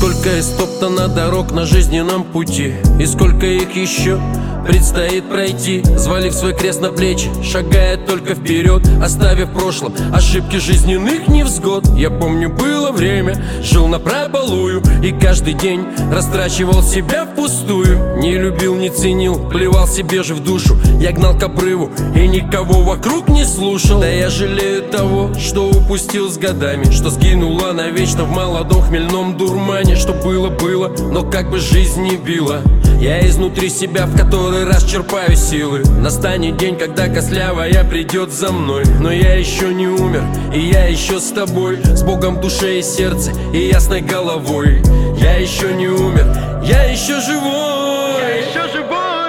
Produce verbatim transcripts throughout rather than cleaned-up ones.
Сколько истоптано дорог на жизненном пути, и сколько их еще предстоит пройти. Взвалив свой крест на плечи, шагая только вперед, оставив в прошлом ошибки жизненных невзгод. Я помню, было время, жил напропалую, и каждый день растрачивал себя впустую. Не любил, не ценил, плевал себе же в душу. Я гнал к обрыву и никого вокруг не слушал. Да я жалею того, что упустил с годами, что сгинуло навечно в молодом хмельном дурмане. Что было, было, но как бы жизнь не била, я изнутри себя в который раз черпаю силы. Настанет день, когда костлявая придет за мной, но я еще не умер, и я еще с тобой, с Богом в душе и сердце и ясной головой. Я еще не умер, я еще живой, я еще живой.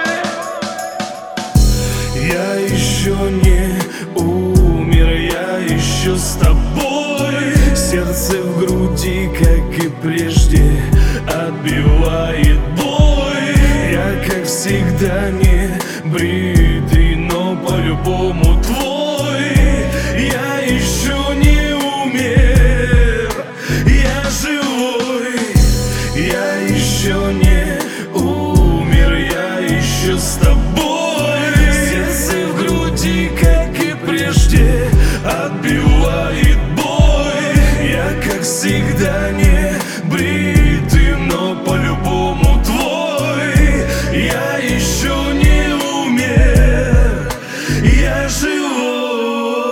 Я еще не умер, я еще с тобой. Сердце в груди, как и прежде, отбивает бой. Я, как всегда, не бритый, но по-любому твой. Я еще не умер, я живой. Я еще не умер, я еще с тобой. Сердце в груди, как и прежде, отбивает бой. Я, как всегда, не бритый, но по-любому твой. Я еще не умер, я живой.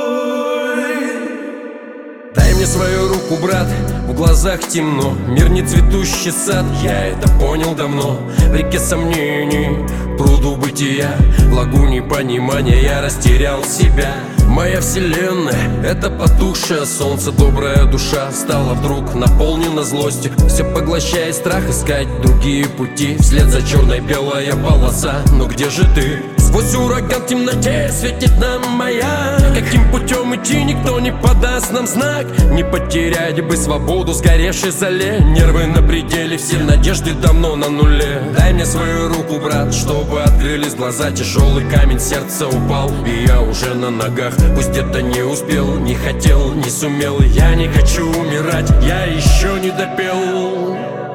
Дай мне свою руку, брат, в глазах темно. Мир не цветущий сад, я это понял давно. В реке сомнений, пруду бытия, в лагуне понимания я растерял себя. Моя вселенная — это потухшее солнце. Добрая душа стала вдруг наполнена злостью, все поглощает страх, искать другие пути. Вслед за черной белая полоса, но где же ты? Сквозь ураган в темноте светит нам моя. Каким путем идти, никто не подаст нам знак. Не потерять бы свободу, сгоревшей зале. Нервы на пределе, все надежды давно на нуле. Дай мне свою руку, брат, чтобы открылись глаза. Тяжелый камень сердца упал, и я уже на ногах. Пусть это не успел, не хотел, не сумел. Я не хочу умирать, я еще не допел.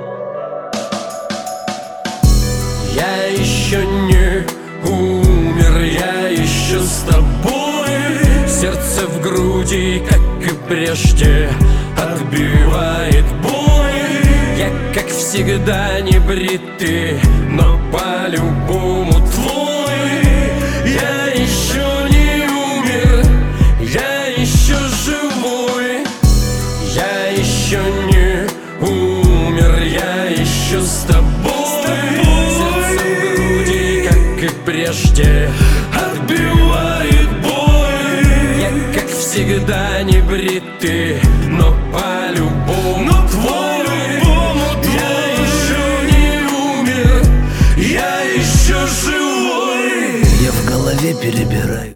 Я еще не умер, я еще с тобой. Сердце в груди, как и прежде, отбивает бой. Я, как всегда, не бритый, но по-любому твой. Я еще не умер, я еще живой. Я еще не умер, я еще с тобой. Прежде отбивает бой. Я, как всегда, не бритый, но по-любому твой. Я еще не умер, я еще живой. Я в голове перебираю